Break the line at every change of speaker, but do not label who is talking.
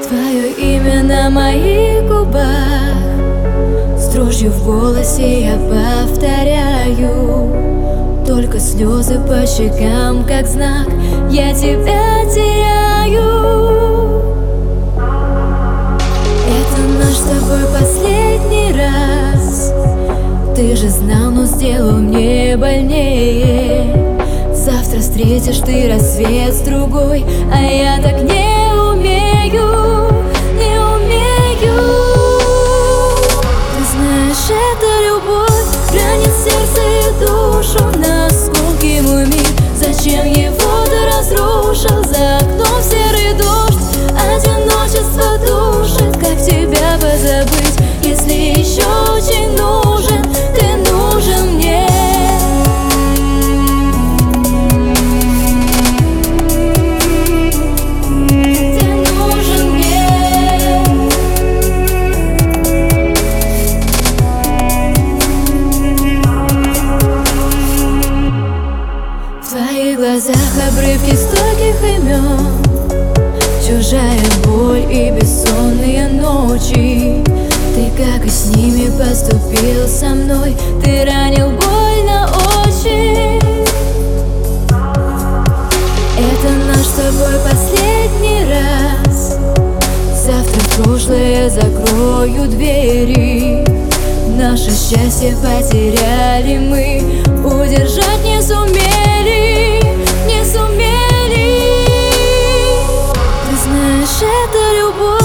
Твое имя на моих губах, с дрожью в голосе я повторяю. Только слезы по щекам, как знак, я тебя теряю. Это наш с тобой последний раз. Ты же знал, но сделал мне больнее. Завтра встретишь ты рассвет с другой, а я так не умею, не умею. Ты знаешь, эта любовь ранит сердце и душу на осколки мой мир. Зачем его ты разрушил? За окном серый дождь, одиночество душит. Как тебя позабыть, если еще очень нужен? Ты нужен мне. В твоих глазах обрывки стольких имен, чужая боль и бессонные ночи. Ты, как и с ними, поступил со мной. Ты ранил больно очень. Это наш с тобой последний раз. Завтра в прошлое закрою двери. Наше счастье потеряли мы, удержать не сумели, не сумели. Ты знаешь, это любовь